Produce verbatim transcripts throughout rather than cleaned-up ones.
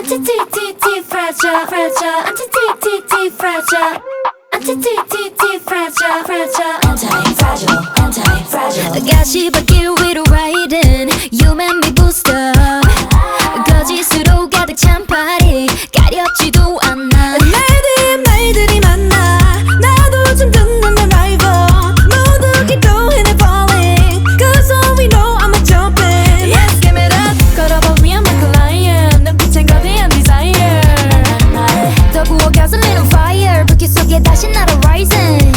Anti-T-T-T fragile, fragile. Anti-T-T-T fragile. Anti-T-T-T fragile, fragile. Anti-fragile, anti-fragile. 가시밭길 위로 riding You make me boost up 거짓으로 가득 찬 party 가렵지도 않아 말들이 말들이 많아 나도 좀 듣는 내 rival 모두 keep going and falling Cause all we know I'm a jumping Yes, give it up 걸어보면 I'm like a lion 눈빛엔 거대한 desire 더 구워 gasoline on fire 불길 속에 다시 날아 rising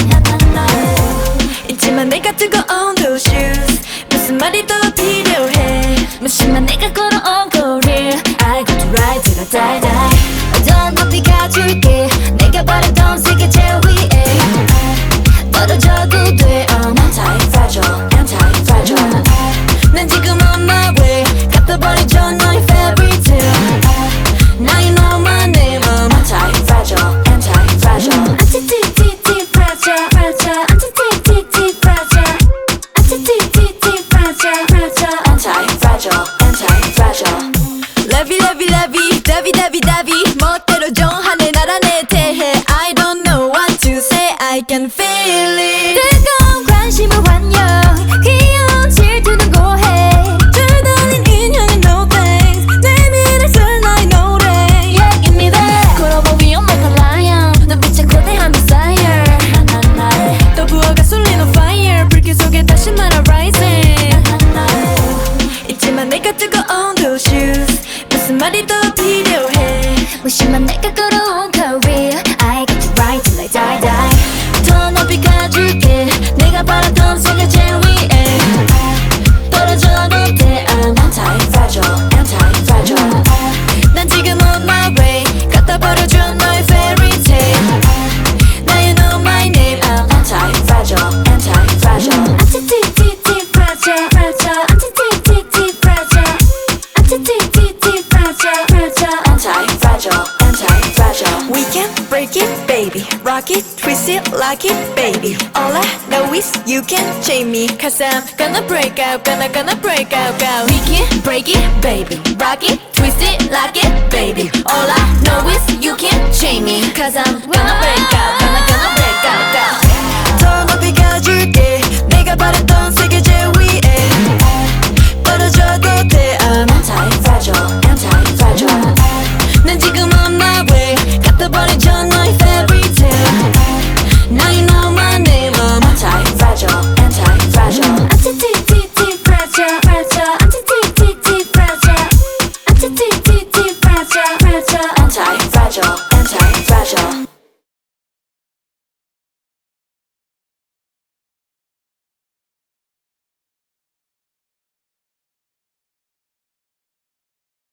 있지만 내가 뜨거운 those shoes 무슨 말이 더 필요해 무심한 내가 걸어온 거리 I got to ride till I die die 더 높이 가줄게 내가 바랬던 세계 제일 위에 떨어져도 돼 I'm Anti-fragile, anti-fragile 난 지금 on my way 갚아버리죠 너의 fairy tale Now you know my name I'm Anti-fragile, anti-fragile Anti-T-T-T fragile, fragile Anti-T-T-T fragile Anti-T-T-T fragile, fragile Anti-fragile, anti-fragile Lovey, lovey, lovey Davi, davi, davi 멋대로 정하네 나라 내 대해 I don't know what to say I can feel it 뜨거운 관심을 환영 귀여운 질투는 고해 줄다린 인형은 no thanks 내밀을 쓸 나의 노래 Yeah, give me that 걸어보기 I'm like a lion 눈빛에 거대한 desire 또 부어가 쏠린 on fire 불길 속에 다시 날아 rising 있지만 내가 뜨거운 those shoes 무슨 말이 더 필요해 무심한 내가 걸어온 career I got to ride till I die die 더 높이 가줄게 내가 바랐던 세계 제일 위에 떨어져도 돼 I'm Anti-fragile, anti-fragile 난 지금 on my way 갖다 버려줘 너의 fairy tale Now you know my name I'm Anti-fragile, anti-fragile Anti-T-T-T fragile, fragile Anti-T-T-T fragile Anti-T-T-T fragile, fragile Anti-fragile, anti-fragile We can break it, baby Rock it, twist it, lock it, baby All I know is you can chain me Cause I'm gonna break out, gonna gonna break out, go We can break it, baby Rock it, twist it, lock it, baby All I know is you can't chain me Cause I'm gonna break out, gonna gonna break out, go